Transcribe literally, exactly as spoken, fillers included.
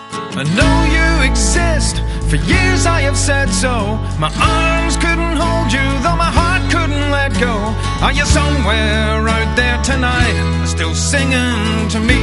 I know you exist, for years I have said so. My arms couldn't hold you, though my heart couldn't let go. Are you somewhere out there tonight, still singing to me?